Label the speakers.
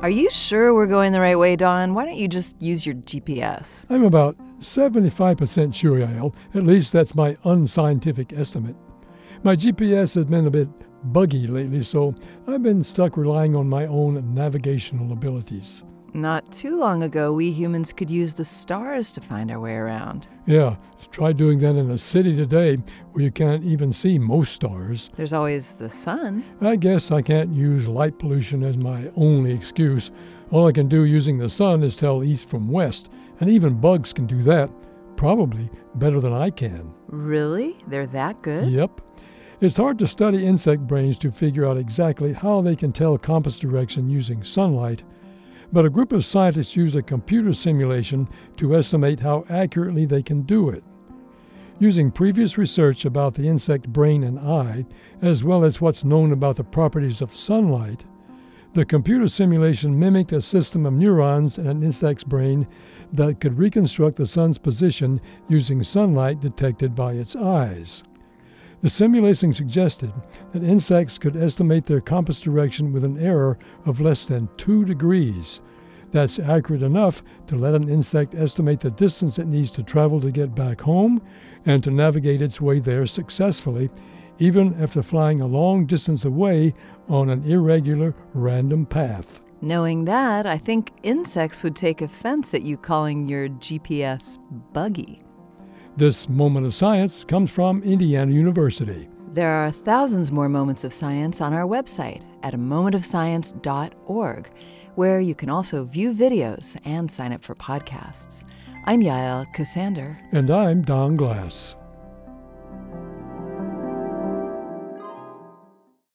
Speaker 1: Are you sure we're going the right way, Don? Why don't you just use your GPS?
Speaker 2: I'm about 75% sure, Yael. At least that's my unscientific estimate. My GPS has been a bit buggy lately, so I've been stuck relying on my own navigational abilities.
Speaker 1: Not too long ago, we humans could use the stars to find our way around.
Speaker 2: Yeah, try doing that in a city today where you can't even see most stars.
Speaker 1: There's always the sun.
Speaker 2: I guess I can't use light pollution as my only excuse. All I can do using the sun is tell east from west, and even bugs can do that, probably better than I can.
Speaker 1: Really? They're that good?
Speaker 2: Yep. It's hard to study insect brains to figure out exactly how they can tell compass direction using sunlight, but a group of scientists used a computer simulation to estimate how accurately they can do it. Using previous research about the insect brain and eye, as well as what's known about the properties of sunlight, the computer simulation mimicked a system of neurons in an insect's brain that could reconstruct the sun's position using sunlight detected by its eyes. The simulation suggested that insects could estimate their compass direction with an error of less than 2 degrees. That's accurate enough to let an insect estimate the distance it needs to travel to get back home and to navigate its way there successfully, even after flying a long distance away on an irregular, random path.
Speaker 1: Knowing that, I think insects would take offense at you calling your GPS buggy.
Speaker 2: This moment of science comes from Indiana University.
Speaker 1: There are thousands more moments of science on our website at amomentofscience.org, where you can also view videos and sign up for podcasts. I'm Yael Cassander.
Speaker 2: And I'm Don Glass.